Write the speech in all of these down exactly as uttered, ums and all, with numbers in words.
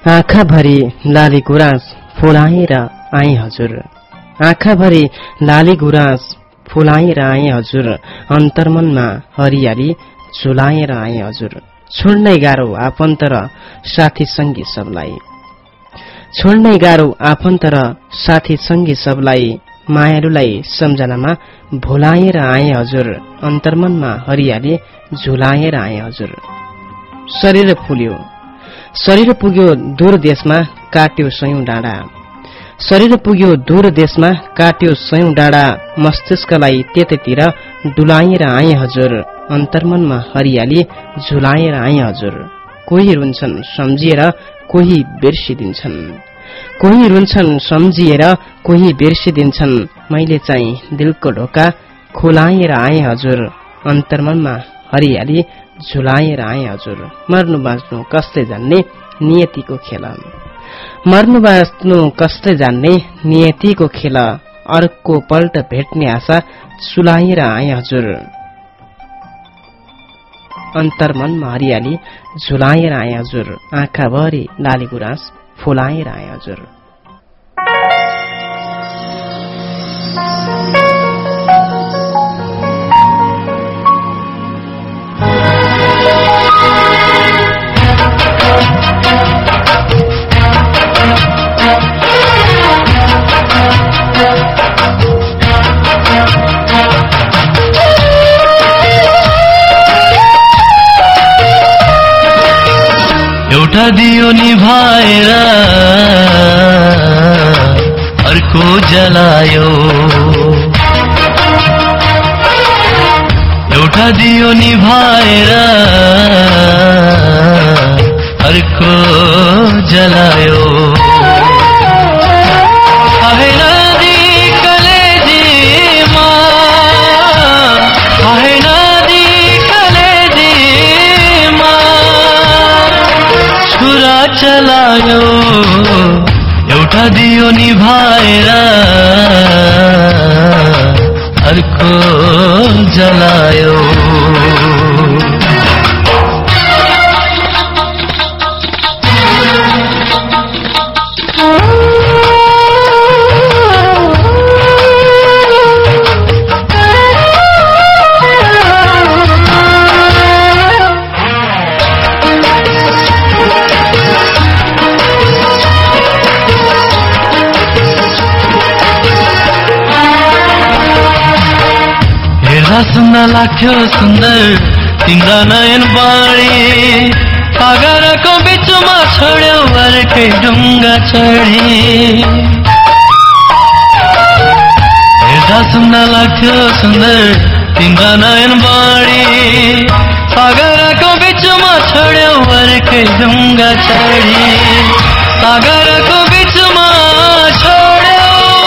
आँखाभरि लाली गुराँस फुलाएर आए हजुर, आँखाभरि लाली गुराँस फुलाएर आए हजुर, अन्तर्मनमा हरियाली झुलाएर आए हजुर। छोड्नै गाह्रो आफन्त र साथी सङ्गी सबलाई, छोड्नै गाह्रो आफन्त र साथी सङ्गी सबलाई, मायालुलाई सम्झनामा भुलाएर आए हजुर, अन्तर्मनमा हरियाली झुलाएर आए हजुर। शरीर फुल्यो शरीर पुग्यो दूर देशमा काट्यो सयौं डाँडा, शरीर पुग्यो दूर देशमा काट्यो सयौं डाँडा, मस्तिष्कलाई त्यतैतिर डुलाएर आए हजुर, अन्तर्मनमा हरियाली झुलाएर आए हजुर। कोही रुन्छन् सम्झिएर कोही बिर्सिदिन्छन्, कोही रुन्छन् सम्झिएर कोही बिर्सिदिन्छन्, मैले चाहिँ दिलको ढोका खुलाएर आए हजुर, अन्तर्मनमा हरियाली झुलाएर आए हजुर। मर्नु बाँच्नु कस्तै जान्ने नियतिको खेल, मर्नु बाँच्नु कस्तै जान्ने नियतिको खेल, अर्को पल्ट भेट्ने आशा सुलाएर आए हजुर, अन्तर्मनमा हरियाली झुलाएर आए हजुर। आँखाभरि लाली गुराँस फुलाएर आए हजुर। एउटा दियो निभाएर अर्को जलायो, एउटा दियो निभाएर अर्को जलायो। चलायो एउटा दियो निभाएर अर्को जलायो। सुन्न लाग्थ्यो सुन्दर तिम्रा नयन बाणी, सागरको बिचमा छोड्यो अर्कै ढुङ्गा चढी। हेर्दा सुन्न लाग्थ्यो सुन्दर तिम्रा नयन बाणी, सागरको बिचमा छोड्यो अर्कै ढुङ्गा चढी। सागरको बिचमा छोड्यो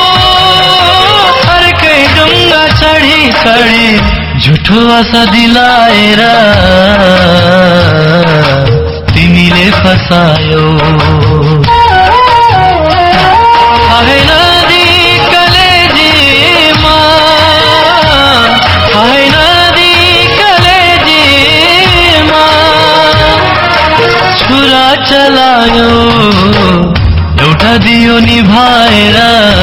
अर्कै ढुङ्गा चढी चढी, झुठो आशा दिलाएर तिमीले फसायो। आए नदी कलेजीमा, आए नदी कलेजीमा, छुरा चलायो एउटा दियो निभाएर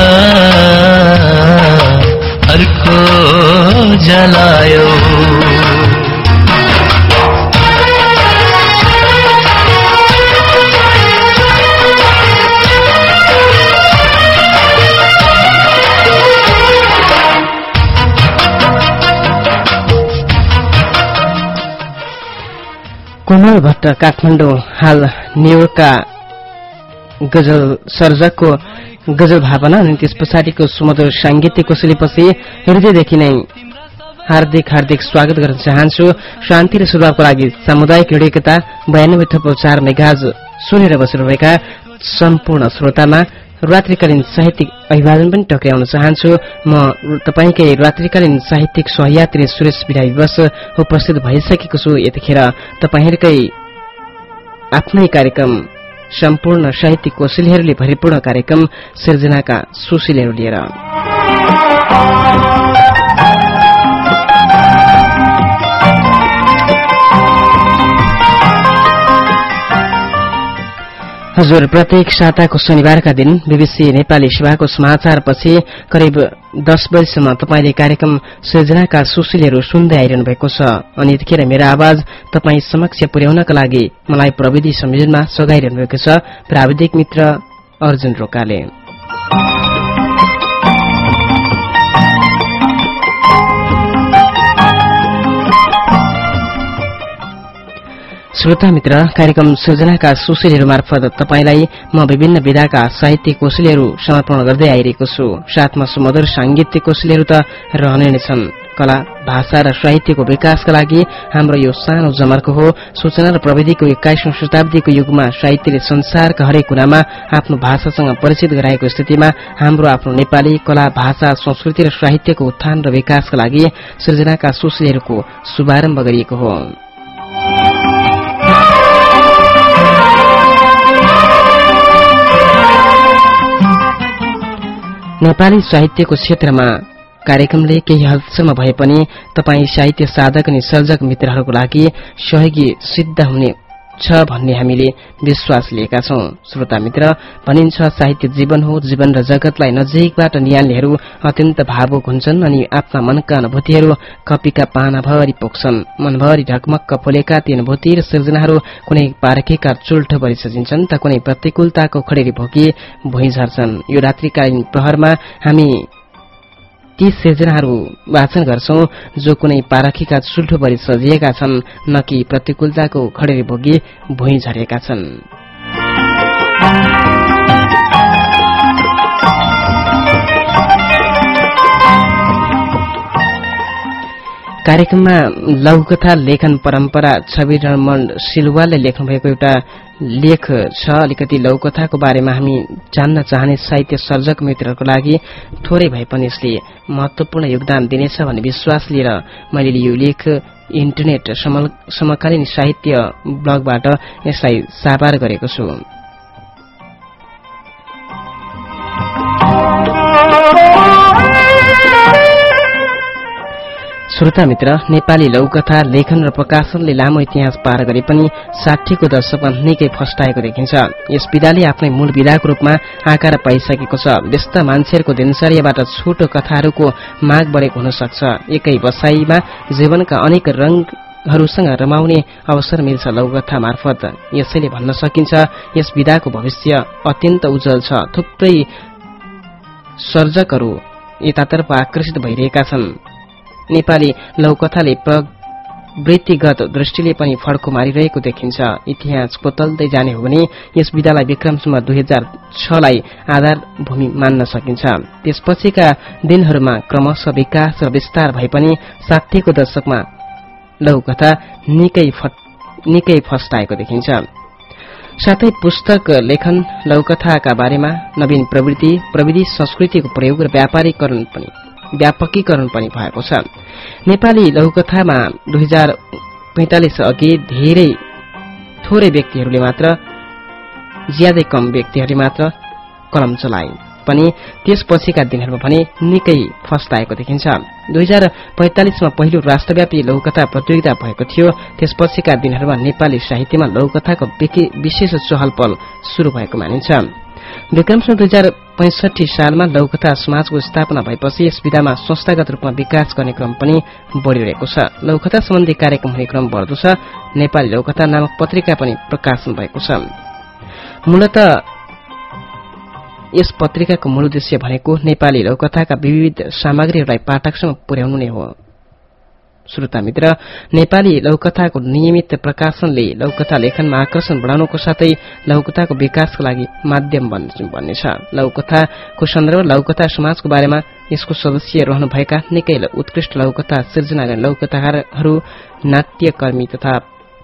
अर्को जलायो। कोमल भट्ट काठमाडौँ, हाल न्युयोर्कका गजल सर्जकको गजल भावना अनि त्यस पछाडिको सुमधुर साङ्गीतिक कोसेलीपछि हृदयदेखि नै हार्दिक हार्दिक स्वागत गर्न चाहन्छु। शान्ति र सुधारको लागि सामुदायिक रेडियो एकता बयानब्बे थप्लो चार मेगाहर्ज सुनेर बसिरहेका सम्पूर्ण श्रोतामा रात्रिकालीन साहित्यिक अभिवादन पनि टक्राउन चाहन्छु। म तपाईंकै रात्रिकालीन साहित्यिक सहयात्री सुरेश बिराई बस उपस्थित भइसकेको छु। यतिखेर तपाईहरुकै आफ्नै कार्यक्रम सम्पूर्ण साहित्यिक कोसेलीहरूले भरिपूर्ण कार्यक्रम सिर्जनाका सुशीलहरू लिएर हजुर, प्रत्येक साताको शनिबारका दिन बीबीसी नेपाली सेवाको समाचारपछि करिब दस बजीसम्म तपाईँले कार्यक्रम सृजनाका सुशीलहरू सुन्दै आइरहनु भएको छ अनि यतिखेर मेरो आवाज तपाईँ समक्ष पुर्याउनका लागि मलाई प्रविधि संयोजनमा सघाइरहनु भएको छ प्राविधिक मित्र अर्जुन रोकाले। श्रोता मित्र, कार्यक्रम सृजनाका सुशीलहरू मार्फत तपाईलाई म विभिन्न विधाका साहित्य कोशलीहरू समर्पण गर्दै आइरहेको छु। साथमा सुमधुर सांगीतिक कोशलीहरू त रहने नै छन्। कला, भाषा र साहित्यको विकासका लागि हाम्रो यो सानो जमर्को हो। सूचना र प्रविधिको एक्काइसौं शताब्दीको युगमा साहित्यले संसारका हरेक कुनामा आफ्नो भाषासँग परिचित गराएको स्थितिमा हाम्रो आफ्नो नेपाली कला, भाषा, संस्कृति र साहित्यको उत्थान र विकासका लागि सृजनाका सुशीलहरूको शुभारम्भ गरिएको हो। नेपाली साहित्यको क्षेत्रमा कार्यक्रमले केही हदसम्म भए पनि तपाईँ साहित्य साधक अनि सर्जक मित्रहरूको लागि सहयोगी सिद्ध हुने छ भन्ने हामीले विश्वास लिएका छौं। श्रोता मित्र, भनिन्छ साहित्य जीवन हो। जीवन र जगतलाई नजिकबाट निहाल्नेहरू अत्यन्त भावुक हुन्छन् अनि आफ्ना मनका अनुभूतिहरू कपीका पानाभरि पोख्छन्। मनभरि ढकमक्क फुलेका ती अनुभूति र सृजनाहरू कुनै पारखेका चुल्ठो भरि सजिन्छन् त कुनै प्रतिकूलताको खडेरी भोगी भुइँ झर्छन्। यो रात्रिकालीन प्रहरमा हामी ती सृजनाहरू वाचन गर्छौं जो कुनै पारखीका चुल्ठो भरि सजिएका छन्, न कि प्रतिकूलताको खडेरी भोगी भुइँ झरेका छन्। कार्यक्रममा लघुकथा लेखन परम्परा छवि रमण सिलवालले लेख्नुभएको एउटा लेख छ। अलिकति लघुकथाको बारेमा हामी जान्न चाहने साहित्य सर्जक मित्रहरूको लागि थोरै भए पनि यसले महत्वपूर्ण योगदान दिनेछ भन्ने विश्वास लिएर मैले यो लेख इन्टरनेट समकालीन साहित्य ब्लगबाट यसलाई साभार गरेको छु। श्रोता मित्र, नेपाली लघुकथा लेखन र प्रकाशनले लामो इतिहास पार गरे पनि साठीको दशकमा निकै फस्टाएको देखिन्छ। यस विधाले आफ्नै मूल विधाको रूपमा आकार पाइसकेको छ। व्यस्त मान्छेहरूको दिनचर्याबाट छोटो कथाहरूको माग बढेको हुन सक्छ। एकै बसाईमा जीवनका अनेक रंगहरूसँग रमाउने अवसर मिल्छ लघुकथा मार्फत। यसैले भन्न सकिन्छ यस विधाको भविष्य अत्यन्त उज्जवल छ। थुप्रै सर्जकहरू यतातर्फ आकर्षित भइरहेका छन्। नेपाली लघुकथाले प्रवृत्तिगत दृष्टिले पनि फड्को मारिरहेको देखिन्छ। इतिहास कोतल्दै जाने हो भने यस विधालाई विक्रमसम्म दुई हजार छलाई आधार भूमि मान्न सकिन्छ। त्यसपछिका दिनहरूमा क्रमशः विकास र विस्तार भए पनि साठीको दशकमा लघुकथा निकै निकै फस्टाएको देखिन्छ। साथै पुस्तक लेखन लघुकथाका बारेमा नवीन प्रवृत्ति, प्रविधि, संस्कृतिको प्रयोग र व्यापारीकरण पनि व्यापकीकरण पनि भएको छ। नेपाली लघुकथामा दुई हजार पैंतालिस अघि धेरै थोरै व्यक्तिहरूले मात्र ज्यादै कम व्यक्तिहरूले मात्र कलम चलाए पनि त्यसपछिका दिनहरूमा भने निकै फस्टाएको देखिन्छ। दुई हजार पैंतालिसमा पहिलो राष्ट्रव्यापी लघुकथा प्रतियोगिता भएको थियो। त्यसपछिका दिनहरूमा नेपाली साहित्यमा लघुकथाको विशेष चहल पहल शुरू भएको मानिन्छ। विक्रमसम्म दुई हजार पैंसठी सालमा लघुकथा समाजको स्थापना भएपछि यस विधामा संस्थागत रूपमा विकास गर्ने क्रम पनि बढ़िरहेको छ। लघुकथा सम्बन्धी कार्यक्रम हुने क्रम बढ्दो छ। नेपाली लघुकथा नामक पत्रिका पनि प्रकाशन भएको छ। मूलत यस पत्रिकाको मूल उद्देश्य भनेको नेपाली लघुकथाका विविध सामग्रीहरूलाई पाठकसम्म पुर्याउनु नै हो। श्रोता मित्र, नेपाली लघुकथाको नियमित प्रकाशनले लघुकथा लेखनमा आकर्षण बढाउनुको साथै लघुकथाको विकासका लागि माध्यम बन्नेछ। लघुकथाको सन्दर्भ लघुकथा समाजको बारेमा यसको सदस्य रहनुभएका निकै उत्कृष्ट लघुकथा सिर्जना गर्ने लघुकथाकारहरू, नाट्यकर्मी तथा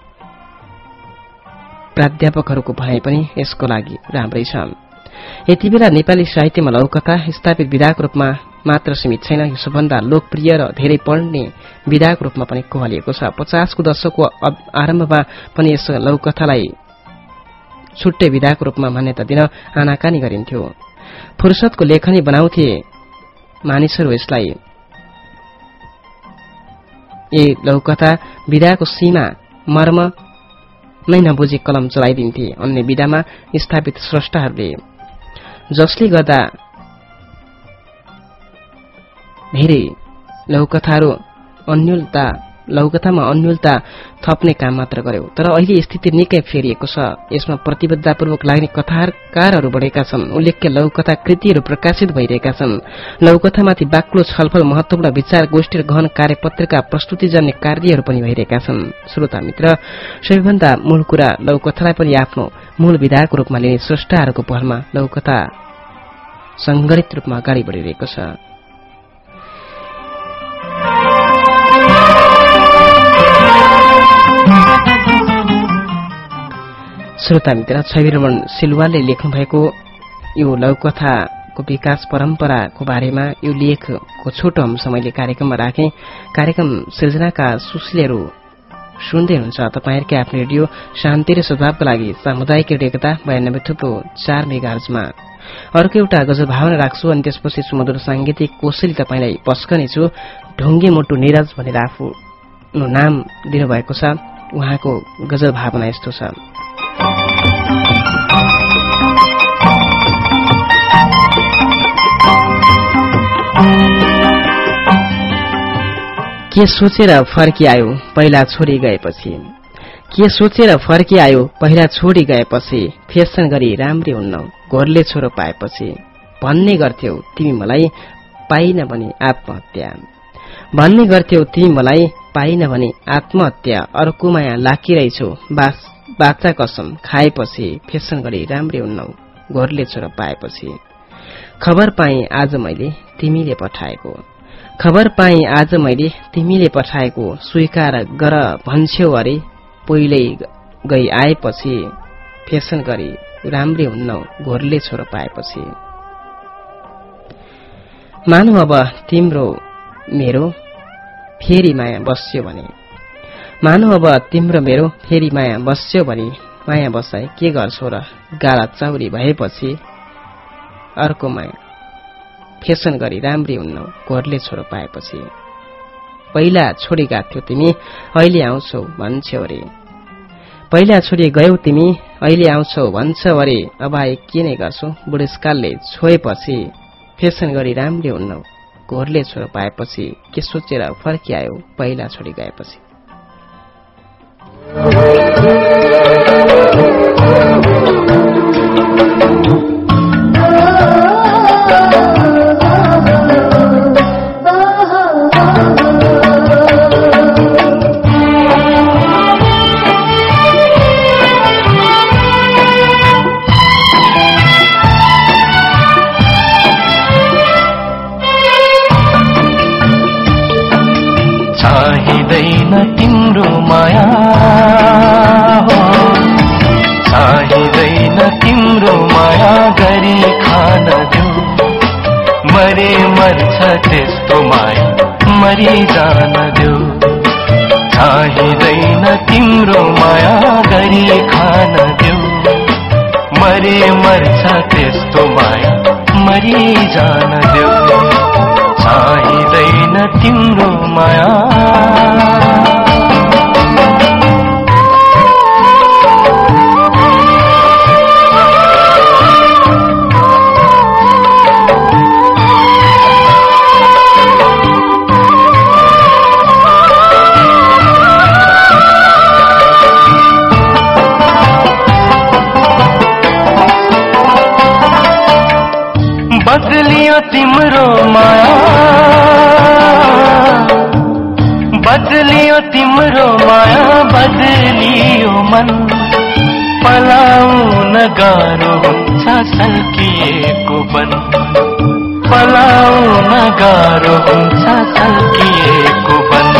प्राध्यापकहरूको भनाइ पनि यसको लागि राम्रै छ। यति बेला नेपाली साहित्यमा लघुकथा स्थापित विधाको रूपमा मात्र सीमित छैन, यो सबभन्दा लोकप्रिय र धेरै पढ्ने विधाको रूपमा पनि कहलिएको छ। पचासको दशकको आरम्भमा पनि यस लघुकथालाई छुट्टै विधाको रूपमा मान्यता दिन आनाकानी गरिन्थ्यो। फुर्सदको लेखनी बनाउँथे मानिसहरू यसलाई। ए लघुकथा विधाको सीमा, मर्म नै नबुझी कलम चलाइदिन्थे अन्य विधामा स्थापित स्रष्टाहरूले, जसले गर्दा धेरै लघुकथाहरू अन्यलता लघुकथामा अन्यलता थप्ने काम मात्र गर्यो। तर अहिले स्थिति निकै फेरिएको छ। यसमा प्रतिबद्धतापूर्वक लाग्ने कथाकारहरू बढेका छन्। उल्लेख्य लघुकथा कृतिहरू प्रकाशित भइरहेका छन्। लघुकथामाथि बाक्लो छलफल, महत्वपूर्ण विचार गोष्ठी र गहन कार्यपत्रिका प्रस्तुतिजन्य कार्यहरू पनि भइरहेका छन्। श्रोता मित्र, सबैभन्दा मूल कुरा लघुकथालाई पनि आफ्नो मूल विधाको रूपमा लिने स्रष्टाहरूको पहलमा लघुकथा संगठित रूपमा अगाडि बढिरहेको छ। श्रोता मित्र, छविरमण सिलवालले लेख्नु भएको यो लघुकथाको विकास परम्पराको बारेमा यो लेखको छोटो अंश मैले कार्यक्रममा राखेँ। कार्यक्रम सृजनाका सुशीलहरू सुन्दै हुनुहुन्छ तपाईहरुकै आफ्नो रेडियो शान्ति र सद्भावको लागि सामुदायिक रेडियो एकता बयानब्बे थुप्रो चार मेगाहर्जमा। अर्को एउटा गजल भावना राख्छु अनि त्यसपछि सुमधुर सांगीतिक कोसेली तपाईलाई पस्कनेछु। ढुङ्गे मोटु निरज भनेर आफ्नो नाम दिनुभएको छ। उहाँको गजल भावना यस्तो छ। के सोचेर फर्किआयो पहिला छोडी गएपछि, के सोचेर फर्किआयो पहिला छोडी गएपछि, फेसन गरी राम्री हुन्न घोरले छोरो पाएपछि, भन्ने गर्थ्यौ तिमी मलाई पाइन भने आत्महत्या, भन्ने गर्थ्यौ तिमी मलाई पाइन भने आत्महत्या, अर्को माया लाकिरहेछौ बाचा कसम खाएपछि, फेसन गरी राम्री हुन्न घोरले छोरो पाएपछि, खबर पाएँ आज मैले तिमीले पठाएको, खबर पाएँ आज मैले तिमीले पठाएको, स्वीकार गर भन्छौ अरे पहिल्यै गई आएपछि, फेसन गरी राम्री हुन्न घोरले छोरो पाएपछि। मानौ अब तिम्रो मेरो फेरि माया बस्यो भने, मानौ अब तिम्रो मेरो फेरि माया बस्यो भने, माया बसाए के गर्छौ र गाडा चाउरी भएपछि, अर्को माया फेसन गरी राम्री हुन्न घोरले छोरो पाएपछि, पहिला छोडी गएको तिमी अहिले आउँछौ भन्छौ अरे, पहिला छोडी गयौ तिमी अहिले आउँछौ भन्छौ अरे, अब आए के नै गर्छौ बुढेसकालले छोएपछि, फेसन गरी राम्री हुन्न घोरले छोरो पाएपछि, के सोचेर फर्किआयो पहिला छोडी गएपछि। चाहिँदैन तिम्रो माया हो, चाहिँदैन तिम्रो माया गरी खान देऊ, मरे मर्छ त्यस्तो माया मरि जान देऊ, चाहिँदैन तिम्रो माया गरी खान देऊ, मरे मर्छ त्यस्तो माया मरि जान देऊ, चाहिँदैन तिम्रो माया। बदलियो तिम्रो माया, बदलियो तिम्रो माया, बदलियो मन, पलाउन गाह्रो हुन्छ सल्किएको बन, पलाउन गाह्रो हुन्छ सल्किएको बन,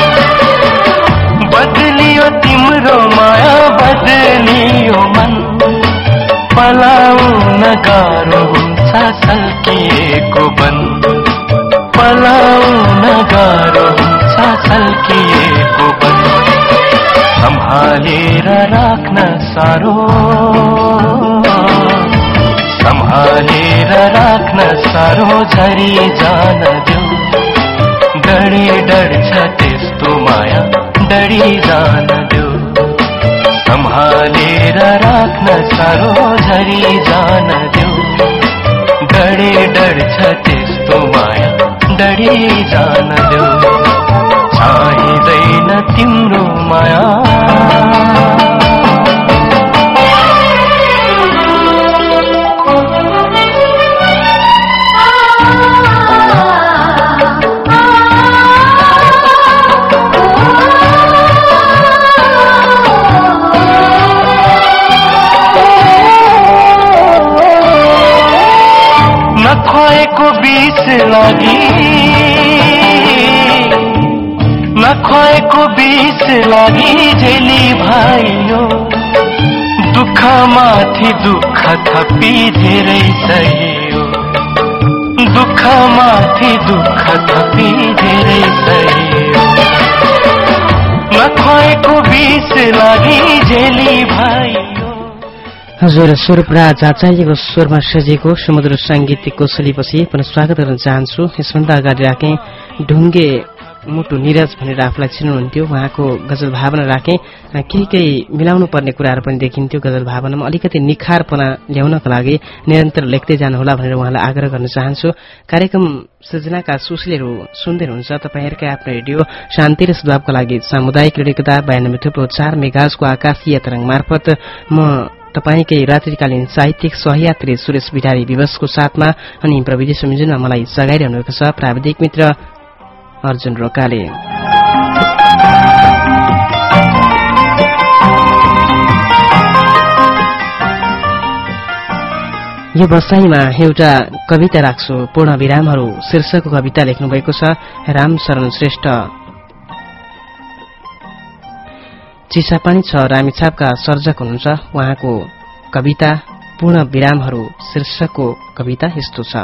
बदलियो तिम्रो माया, बदलियो मन, पलाउन गाह्रो हुन्छ सल्किएको बन, पलाउन गाह्रो हुन्छ सल्किएको बन, सम्हालेर राख्न साह्रो, सम्हालेर राख्न साह्रो झरी जान देऊ, डढी डढ्छ त्यस्तो माया डढी जान देऊ, सम्हालेर राख्न साह्रो झरी जान देऊ डढे डढ्छ त्यस्तो माया डढी जान देऊ चाहिँदैन तिम्रो माया नखोएको बीच लागि नखोएको बीच लागि झेली भाइयो दुःख माथि दुःख थपी धेरै सहियो दुःख माथि दुःख थपी धेरै सहियो नखोएको बीच लागि झेली भाइयो। हजुर स्वरूपराज आचार्यको स्वरमा सजिएको समुद्र साङ्गीतिक कोशलीपछि पुनः स्वागत गर्न चाहन्छु। यसभन्दा अगाडि राखेँ ढुङ्गे मुटु निरज भनेर आफूलाई चिन्नुहुन्थ्यो। उहाँको गजल भावना राखेँ केही केही मिलाउनु पर्ने कुराहरू पनि देखिन्थ्यो। गजल भावनामा अलिकति निखारपना ल्याउनका लागि निरन्तर लेख्दै जानुहोला भनेर उहाँलाई आग्रह गर्न चाहन्छु। कार्यक्रम सृजनाका सुशीलहरू सुन्दै हुनुहुन्छ तपाईँहरूकै आफ्नो रेडियो शान्ति र सद्भावका लागि सामुदायिक रेडियोकता बयानब्बे थुप्रो चार मेगाजको आकाशीय तरंग मार्फत म तपाईकै रात्रिकालीन साहित्यिक सहयात्री सुरेश बिटारी विवशको साथमा अनि प्रविधि संयोजनमा मलाई सघाइरहनु भएको छ प्राविधिक मित्र अर्जुन रोकाले। यो बसाईमा एउटा कविता राख्छु पूर्ण विरामहरू शीर्षकको कविता लेख्नु भएको छ रामशरण श्रेष्ठ। चिसापानी छ रामेछापका सर्जक हुनुहुन्छ। उहाँको कविता पूर्ण विरामहरू शीर्षकको कविता यस्तो छ।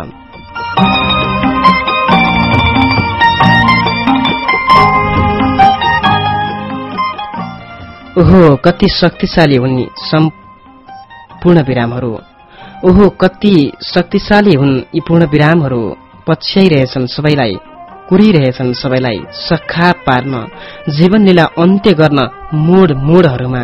ओहो कति शक्तिशाली हुन् सम्पूर्ण विरामहरू ओहो कति शक्तिशाली हुन् यी पूर्ण विरामहरू पछ्याइरहेछन् सबैलाई कुरिरहेछन् सबैलाई सखा पार्न जीवन लीला अन्त्य गर्न मोड मोडहरूमा।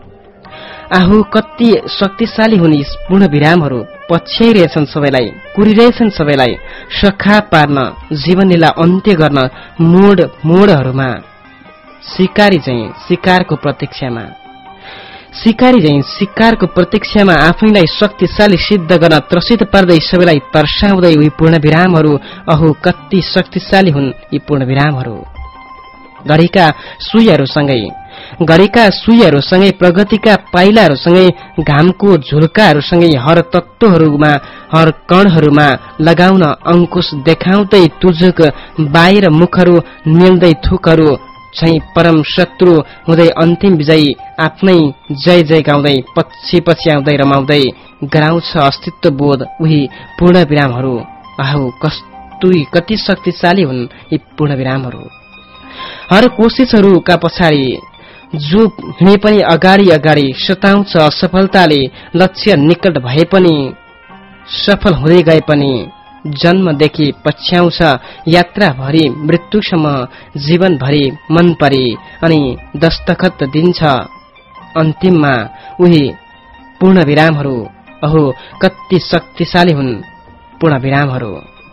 आहो कति शक्तिशाली हुन् यी पूर्ण विरामहरू पछ्याइरहेछन् सबैलाई कुरिरहेछन् सबैलाई सखा पार्न जीवन लीला अन्त्य गर्न मोड मोडहरूमा। शिकारी चाहिँ शिकारको प्रतीक्षामा शिकारी चाहिँ शिकारको प्रतीक्षामा आफैलाई शक्तिशाली सिद्ध गर्न त्रसित पार्दै सबैलाई तर्साउँदै उही पूर्ण विरामहरू अहो कति शक्तिशाली हुन् यी पूर्ण विरामहरू। गरेका सुईहरूसँगै गरेका सुईहरूसँगै प्रगतिका पाइलाहरूसँगै घामको झुल्काहरूसँगै हर तत्त्वहरूमा हर कणहरूमा लगाउन अंकुश देखाउँदै तुजुक बाहिर मुखहरू निल्दै थुकहरू चाहिँ परम शत्रु हुँदै अन्तिम विजयी आफ्नै जय जय गाउँदै पछि पछि आउँदै रमाउँदै गराउँछ अस्तित्व बोध उही पूर्ण विरामहरू। आहो कस्तु कति शक्तिशाली हुन् यी पूर्ण विरामहरू। हर कोशिशहरूका पछाडि जो हिँडे पनि अगाडि अगाडि सताउँछ असफलताले लक्ष्य निकट भए पनि सफल हुँदै गए पनि जन्मदेखि पछ्याउँछ यात्राभरि मृत्युसम्म जीवनभरि मन परे अनि दस्तखत दिन्छ अन्तिममा उही पूर्ण विरामहरू। अहो कति शक्तिशाली हुन् पूर्ण विरामहरू।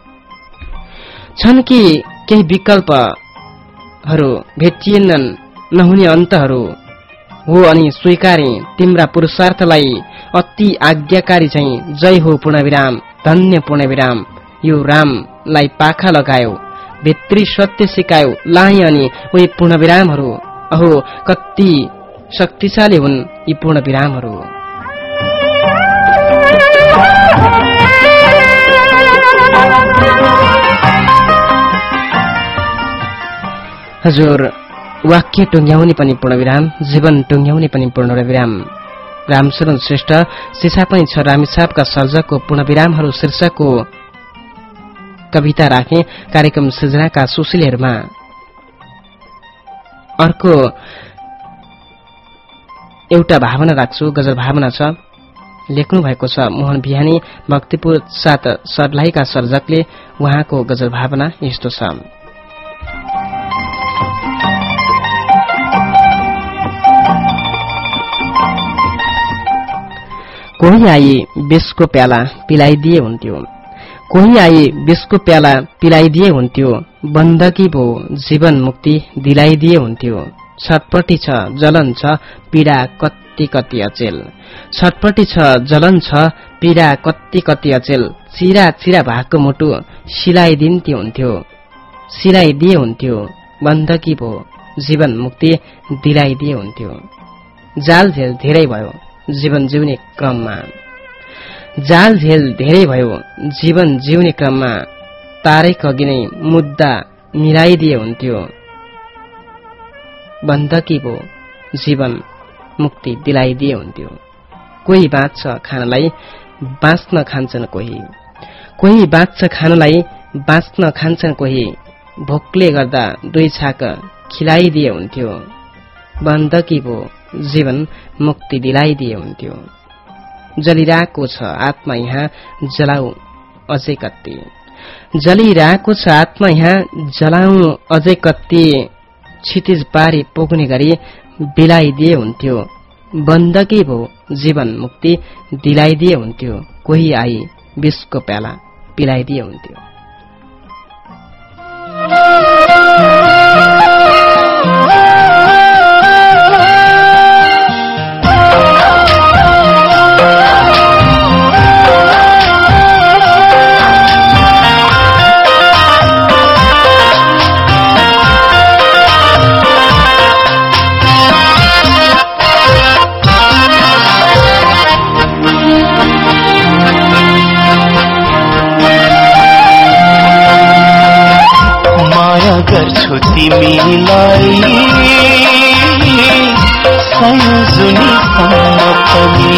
छन् कि केही विकल्पहरू भेटिएनन् नहुने अन्तहरू हो अनि स्वीकारे तिम्रा पुरुषार्थलाई अति आज्ञाकारी चाहिँ जय हो पूर्ण विराम धन्य पूर्ण विराम। यो रामलाई पाखा लगायो भित्री सत्य सिकायो लाए अनि उही पूर्ण विरामहरू। अहो कति शक्तिशाली हुन् यी पूर्ण विरामहरू। हजुर वाक्य टुङ्ग्याउने पनि पूर्ण विराम जीवन टुङ्ग्याउने पनि पूर्ण विराम। रामशरण श्रेष्ठ शिक्षा पनि छ रामेछापका सर्जकको पूर्ण विरामहरू शीर्षकको कविता राखे कार्यक्रम सृजनाका सुशीलहरूमा। अर्को एउटा भावना राख्छु गजल भावना छ लेख्नु भएको छ मोहन बिहानी भक्तिपुर सात सर्लाहीका सर्जकले। उहाँको गजल भावना यस्तो छ। कोही आई विषको प्याला पिलाइदिए हुन्थ्यो, कोही आई विषको प्याला पिलाइदिए हुन्थ्यो, बन्दकी भो जीवन मुक्ति दिलाइदिए हुन्थ्यो। छटपटी छ जलन छ पीडा कति कति अचेल, छटपटी छ जलन छ पीडा कति कति अचेल, चिरा चिरा भएको मुटु सिलाइदिन्थे हुन्थ्यो, सिलाइदिए हुन्थ्यो, बन्दकी भो जीवन मुक्ति दिलाइदिए हुन्थ्यो। जाल झेल धेरै भयो जीवन जिउने क्रममा, जाल झेल धेरै भयो जीवन जिउने क्रममा, तारेक अघि नै मुद्दा मिलाइदिए हुन्थ्यो, बन्दकी भो जीवन मुक्ति दिलाइदिए हुन्थ्यो। कोही बाँच्छ खानलाई बाँच्न खान्छन् कोही, कोही बाँच्छ खानलाई बाँच्न खान्छन् कोही, भोकले गर्दा दुई छाक खिलाइदिए हुन्थ्यो, बन्दकी भो जीवन मुक्ति दिलाइदिए हुन्थ्यो। जलिरहेको छ आत्मा यहाँ जलाऊ अझै कति, जलिरहेको छ आत्मा यहाँ जलाऊ अझै कति, क्षितिज पारी पुग्ने गरी बिलाइदिए हुन्थ्यो, बन्दकी भो जीवन मुक्ति दिलाइदिए हुन्थ्यो, कोही आई विषको प्याला पिलाइदिए हुन्थ्यो। गर्छु तिमीलाई सयजुनीसम्म पनि,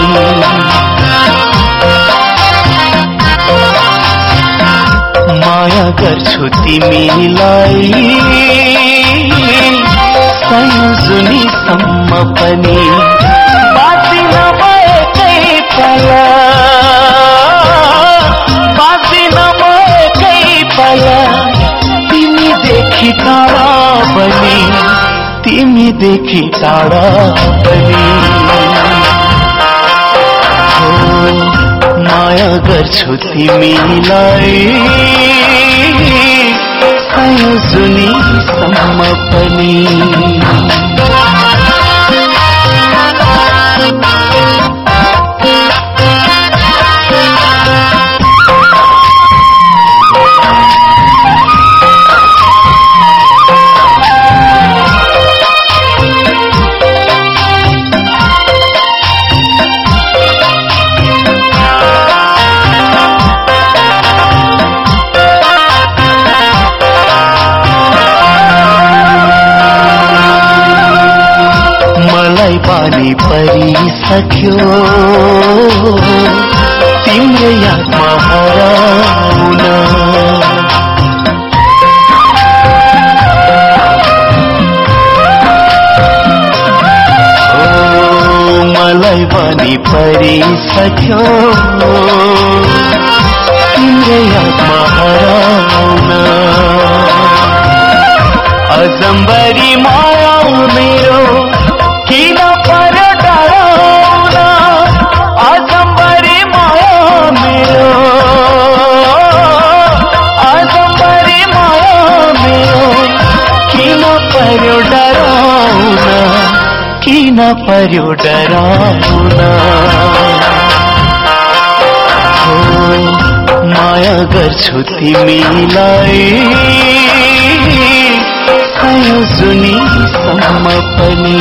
माया गर्छु तिमीलाई सयजुनीसम्म पनि, बाँचिन भएकै पल, बाँचिन भएकै पल, देखि टाढा पनि, तिमी देखि टाढा पनि, माया गर्छु तिमीलाई सयजुनीसम्म पनि। पानी परिसक्यो तिम्रो यादमा हराउन, ओ मलाई पानी परिसक्यो तिम्रो यादमा हराउन, अजम्बरी माया मेरो किन पर्यो डराउन, अजम्बरी माया मेरो, अजम्बरी माया मेरो, किन पर्यो डराउन, किन पर्यो डराउन, माया गर्छु तिमीलाई सयजुनीसम्म पनि।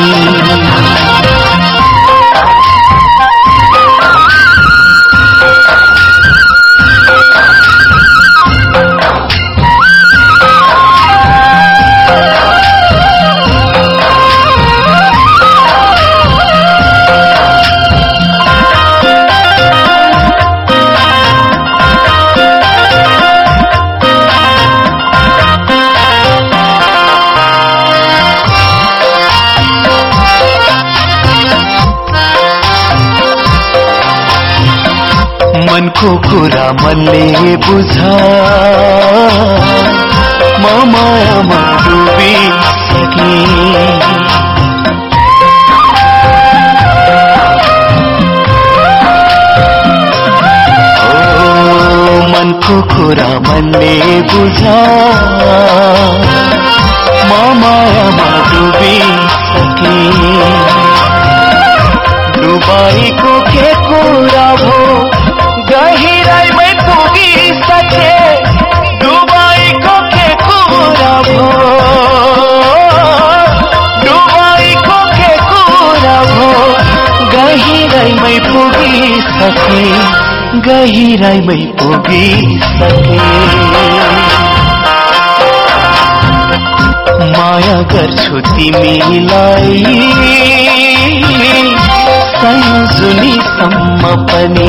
मनको कुरा मनले बुझ, म मायामा डुबिसके, बुझा म मायामा डुबिसके डुबाईको के कुरा भो गहिराईमै पुगिसके डुबाईको के कुरा भो डुबाईको के कुरा भो गहिराईमै पुगिसके गहिराईमै पुगिसके माया गर्छु तिमीलाई सयजुनीसम्म पनि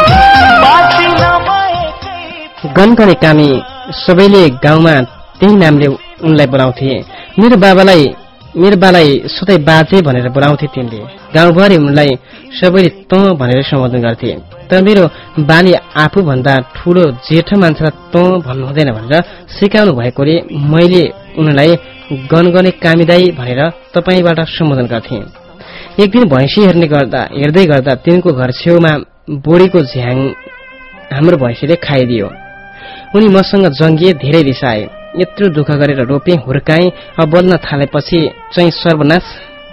गनगने कामी सबैले गाउँमा त्यही नामले उनलाई बोलाउँथे। मेरो बाबालाई मेरो बालाई सधैँ बाजे भनेर बोलाउँथे तिनले। गाउँभरि उनलाई सबैले त भनेर सम्बोधन गर्थे। तर मेरो बानी आफूभन्दा ठूलो जेठो मान्छेलाई त भन्नु हुँदैन भनेर सिकाउनु भएकोले मैले उनलाई गनगने कामीदाई भनेर तपाईबाट सम्बोधन गर्थे। एक दिन भैँसी हेर्ने गर्दा हेर्दै गर्दा तिनको घर छेउमा बोडीको झ्याङ हाम्रो भैँसीले खाइदियो। उनी मसँग जङ्गिए, धेरै रिसाए। यत्रो दुःख गरेर रोपे, हुर्काए, अब बोल्न थालेपछि चाहिँ सर्वनाश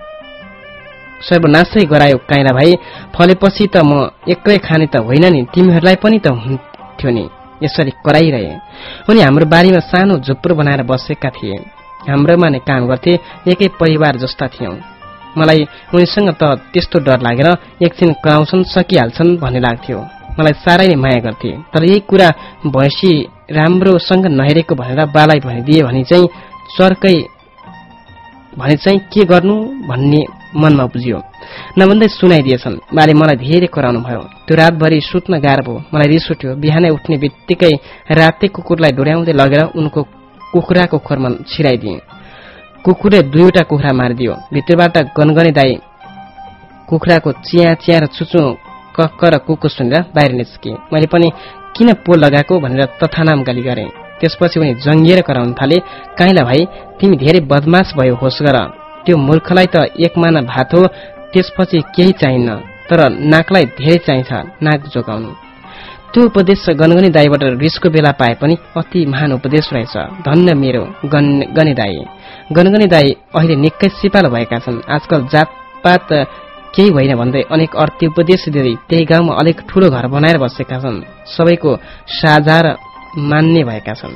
सर्वनाशै गरायो काइला भाइ। फलेपछि त म एक्लै खाने त होइन नि, तिमीहरूलाई पनि त हुन्थ्यो नि। यसरी कराइरहे। उनी हाम्रो बारीमा सानो झुप्रो बनाएर बसेका थिए। हाम्रोमा नै काम गर्थे, एकै परिवार जस्ता थियौं। मलाई उनीसँग त त्यस्तो डर लागेर एकछिन कराउँछन् सकिहाल्छन् भन्ने लाग्थ्यो। मलाई साह्रै नै माया गर्थे। तर यही कुरा भैँसी राम्रोसँग नहेरेको भनेर बालाई भनिदिए भने चाहिँ चर्कै भने चाहिँ के गर्नु भन्ने मनमा बुझ्यो। नभन्दै सुनाइदिएछन्। बाले मलाई धेरै कराउनु भयो। त्यो रातभरि सुत्न गाह्रो भयो। मलाई रिस उठ्यो। बिहानै उठ्ने बित्तिकै रातै कुकुरलाई डोर्याउँदै लगेर उनको कुखुराको खोरमा छिराइदिए। कुकुरले दुईवटा कुखुरा मारिदियो। भित्रबाट गनगने दाई कुखुराको चिया चिया र चुचु कक्क र कुकु सुनेर बाहिर निस्के। मैले पनि किन पो लगाएको भनेर तथानाम गाली गरेँ। त्यसपछि उनी जङ्गिएर कराउन थाले। काइला भाइ, तिमी धेरै बदमास भयो, होस गर। त्यो मूर्खलाई त एक माना भात हो, त्यसपछि केही चाहिन्न, तर नाकलाई धेरै चाहिन्छ, नाक जोगाउनु। त्यो उपदेश गनगनी दाईबाट रिसको बेला पाए पनि अति महान उपदेश रहेछ। धन्य मेरो गनगनी दाई। गनगनी दाई अहिले निकै सिपालु भएका छन्। आजकल जातपात केही होइन भन्दै अनेक अर्थी उपदेश दिँदै त्यही गाउँमा अलिक ठूलो घर बनाएर बसेका छन्। सबैको साझा र मान्ने भएका छन्।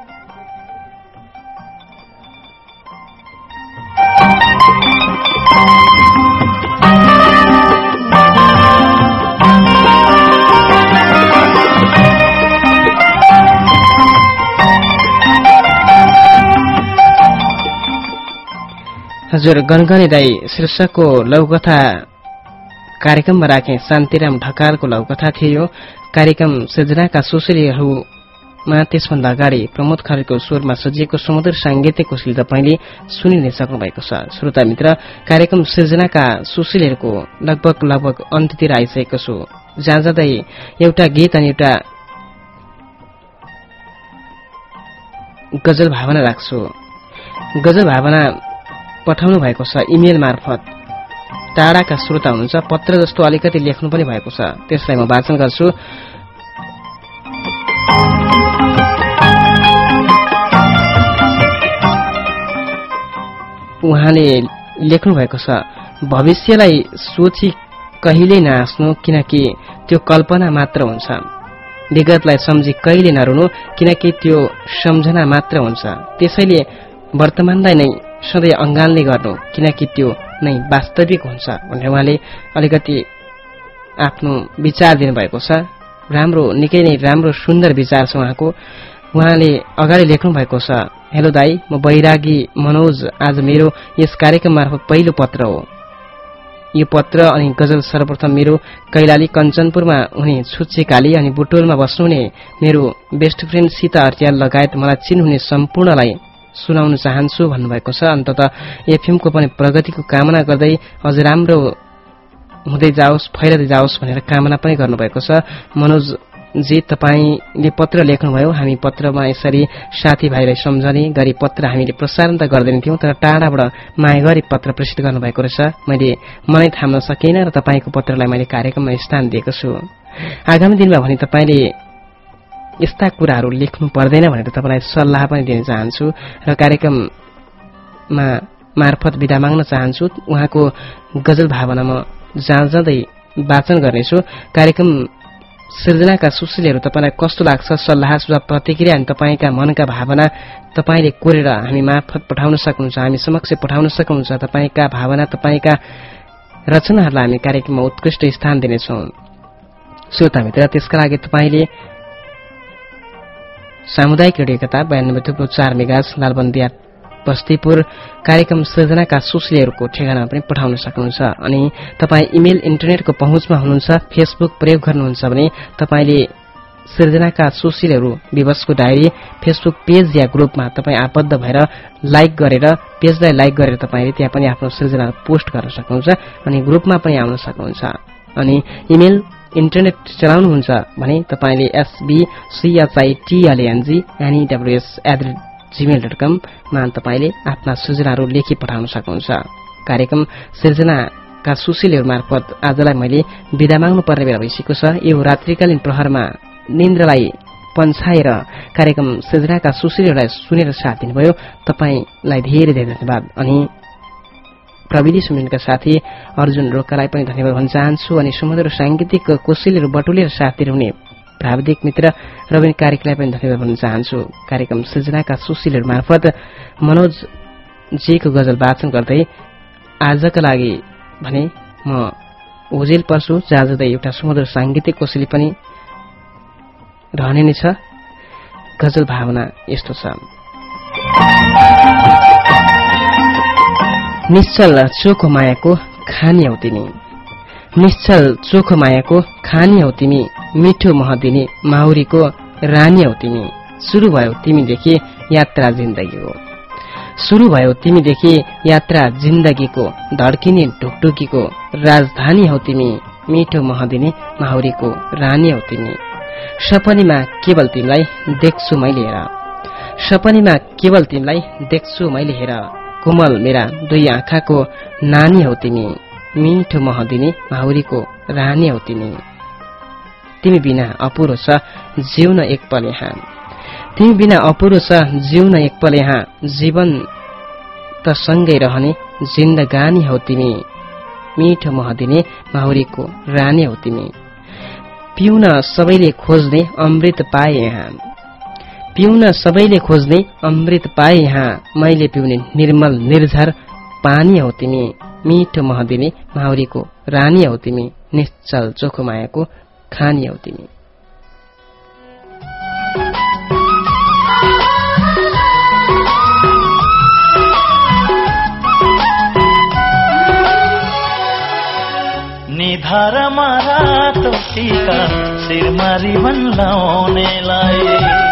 हजुर, गनगने दाई शीर्षकको लौकथा कार्यक्रममा राखे शान्तिराम ढकालको लौकथा थियो। कार्यक्रम सृजनाका सुशीलहरूमा त्यसभन्दा अगाडि प्रमोद खरेलको स्वरमा सजिएको समुद्र साङ्गीतिक कोशिल तपाईँले सुनि नै सक्नु भएको छ। श्रोता मित्र, कार्यक्रम सृजनाका सुशीलहरूको लगभग लगभग अन्त्यतिर आइसकेको छु। जहाँ जाँदै एउटा गीत अनि एउटा गजल भावना राख्छु। गजल भावना पठाउनु भएको छ इमेल मार्फत। टाढाका श्रोता हुनुहुन्छ, पत्र जस्तो अलिकति लेख्नु पनि भएको छ, त्यसलाई म वाचन गर्छु। उहाँले लेख्नु भएको छ, भविष्यलाई सोची कहिल्यै नहाँस्नु, किनकि त्यो कल्पना मात्र हुन्छ। विगतलाई सम्झी कहिले नरुनु, किनकि त्यो सम्झना मात्र हुन्छ। त्यसैले वर्तमानलाई नै सधैँ अङ्गाल्ने गर्नु, किनकि त्यो नै वास्तविक हुन्छ भनेर उहाँले अलिकति आफ्नो विचार दिनुभएको छ। राम्रो, निकै नै राम्रो सुन्दर विचार छ उहाँको। उहाँले अगाडि लेख्नु भएको छ, हेलो दाई, म बैरागी मनोज। आज मेरो यस कार्यक्रम मार्फत पहिलो पत्र हो। यो पत्र अनि गजल सर्वप्रथम मेरो कैलाली कञ्चनपुरमा हुने छुच्चेकाली अनि बुटोलमा बस्नुहुने मेरो बेस्ट फ्रेन्ड सीता अर्याल लगायत मलाई चिन्नुहुने सम्पूर्णलाई सुनाउन चाहन्छु भन्नुभएको छ। अन्ततः एफएमको पनि प्रगतिको कामना गर्दै अझ राम्रो हुँदै जाओस्, फैलिँदै जाओस् भनेर कामना पनि गर्नुभएको छ। मनोजजी, तपाईँले पत्र लेख्नुभयो। हामी पत्रमा यसरी साथीभाइलाई सम्झने गरी पत्र हामीले प्रसारण त गर्दैन थियौँ, तर टाढाबाट माया गरी पत्र प्रेषित गर्नुभएको रहेछ। मैले मनै थाम्न सकिनँ र तपाईँको पत्रलाई मैले कार्यक्रममा स्थान दिएको छु। आगामी दिनमा भने तपाईँले यस्ता कुराहरू लेख्नु पर्दैन भनेर तपाईँलाई सल्लाह पनि दिन चाहन्छु र कार्यक्रममा मार्फत बिदा माग्न चाहन्छु। उहाँको गजल भावना म जहाँ जाँदै वाचन गर्नेछु। कार्यक्रम सृजनाका सुशीलहरू तपाईँलाई कस्तो लाग्छ, सल्लाह सुझाव प्रतिक्रिया अनि तपाईँका मनका भावना तपाईँले कोरेर हामी मार्फत पठाउन सक्नुहुन्छ, हामी समक्ष पठाउन सक्नुहुन्छ। तपाईँका भावना तपाईँका रचनाहरूलाई हामी कार्यक्रममा उत्कृष्ट स्थान दिनेछौँ। श्रोता मित्र, त्यसका लागि तपाईँले सामुदायिक रेडियो कथा बयानब्बे थुप्रो चार मेगाज लालबन्दिया बस्तीपुर कार्यक्रम सृजनाका सुशीलहरूको ठेगानामा पनि पठाउन सक्नुहुन्छ। अनि तपाईँ इमेल इन्टरनेटको पहुँचमा हुनुहुन्छ, फेसबुक प्रयोग गर्नुहुन्छ भने तपाईँले सृजनाका सुशीलहरू विवशको डायरी फेसबुक पेज या ग्रुपमा तपाईँ आबद्ध भएर लाइक गरेर पेजलाई लाइक गरेर तपाईँले त्यहाँ पनि आफ्नो सृजना पोस्ट गर्न सक्नुहुन्छ अनि ग्रुपमा पनि आउन सक्नुहुन्छ। अनि इमेल इन्टरनेट चलाउनुहुन्छ भने तपाईँले एसबीसीएचआईटीएलएनजी एनईडब्ल्यूएस at the rate Gmail dot कममा तपाईँले आफ्ना सृजनाहरू लेखी पठाउन सक्नुहुन्छ। कार्यक्रम सृजनाका सुशीलहरू मार्फत आजलाई मैले बिदा माग्नु पर्ने बेला भइसकेको छ। यो रात्रिकालीन प्रहरमा निन्द्रालाई पन्छाएर कार्यक्रम सृजनाका सुशीलहरूलाई सुनेर साथ दिनुभयो, तपाईँलाई धेरै धेरै धन्यवाद। अनि प्रविधि सुनिनका साथी अर्जुन रोकालाई पनि धन्यवाद भन्न चाहन्छु। अनि सुमधुर साङ्गीतिक कोशिलहरू बटुलेर साथ दिनुहुने प्राविधिक मित्र रविन कार्यलाई पनि धन्यवाद भन्न चाहन्छु। कार्यक्रम सृजनाका सुशीलहरू मार्फत मनोज जीको गजल वाचन गर्दै आजका लागि भने म ओजेल पर्छु, जहाँ जाँदै एउटा सुमधुर साङ्गीतिक कोशिली पनि रहने नै छ। गजल भावना यस्तो छ। निश्चल चोखो मायाको खानी हौ तिमी, निश्चल चोखो मायाको खानी हौ तिमी, मिठो महदिनी माउरीको रानी हौ तिमी। सुरु भयो तिमीदेखि यात्रा जिन्दगीको, सुरु भयो तिमीदेखि यात्रा जिन्दगीको, धड्किने ढुकढुकीको राजधानी हौ तिमी, मिठो महदिनी माउरीको रानी हौ तिमी। सपनीमा केवल तिमीलाई देख्छु मैले हेर, सपनीमा केवल तिमीलाई देख्छु मैले हेर, कोमल मेरा दुई आँखाको नानी हौ तिमी, मिठो महदिनी माउरीको रानी हौ तिमी। तिमी बिना अपुरो छ जिउन एक पल यहाँ, तिमी बिना अपुरो छ जिउन एक पल यहाँ, जीवन त सँगै रहने जिन्दगानी हौ तिमी, मिठो महदिनी माउरीको रानी हौ तिमी। पिउन सबैले खोज्ने अमृत पाए यहाँ, पिउन सबैले खोज्ने अमृत पाए यहाँ, मैले पिउने निर्मल निर्झर पानी हौ तिमी, मिठो महदिनी माउरीको रानी हौ तिमी। निश्चल चोखो मायाको खानी हौ तिमी। निधारमा रातो टीका शिरमा रिबन लाउनेलाई,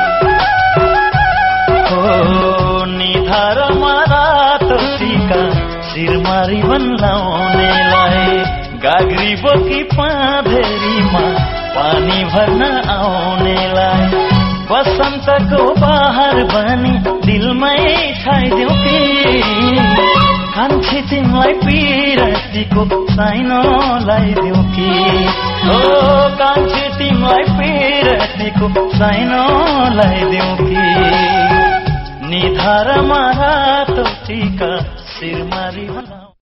हो निधारमा रातो टीका शिरमा रिबन लाउनेलाई, गाग्री बोकी पाँधेरीमा पानी भर्न आउनेलाई, बसन्तको बहार बनी दिलमै छाइदेऊ कि, कान्छी तिमीलाई पिरतीको साइनो लगाइदेऊ कि, ओ कान्छी तिमीलाई पिरतीको साइनो लगाइदेऊ कि, निधारमा रातो टीका शिरमा रिबन